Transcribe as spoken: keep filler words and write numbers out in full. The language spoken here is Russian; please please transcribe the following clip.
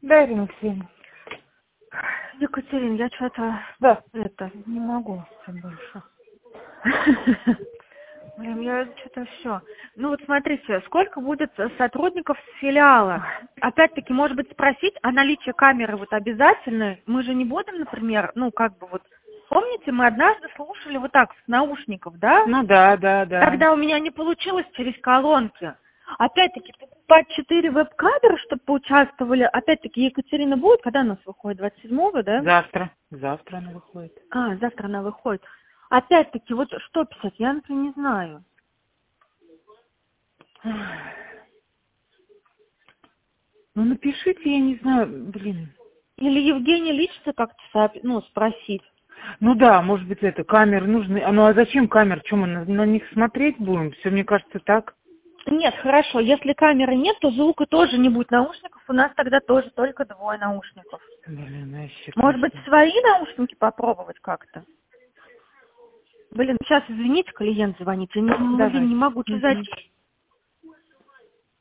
Да, Ирина Алексеевна. Екатерина, я что-то Да. это не могу больше. Блин, я что-то все. Ну вот смотрите, сколько будет сотрудников с филиала? Опять-таки, может быть, спросить, а наличие камеры вот обязательно? Мы же не будем, например, ну как бы вот... Помните, мы однажды слушали вот так, с наушников, да? Ну да, да, да. Тогда у меня не получилось через колонки. Опять-таки, покупать четыре веб-камеры, чтобы поучаствовали. Опять-таки, Екатерина будет, когда у нас выходит? двадцать седьмого, да? Завтра. Завтра она выходит. А, завтра она выходит. Опять-таки, вот что писать, я, например, не знаю. Ну напишите, я не знаю, блин. Или Евгений лично как-то сооб- ну, спросить. Ну да, может быть, это, камеры нужны. А ну а зачем камер? Чем мы на, на них смотреть будем? Все, мне кажется, так. Нет, хорошо, если камеры нет, то звука тоже не будет наушников. У нас тогда тоже только двое наушников. Блин, ну вообще, Может быть, конечно. свои наушники попробовать как-то? Блин, сейчас, извините, клиент звонит, я не, не, Давай. не могу, что за Мгм. чушь?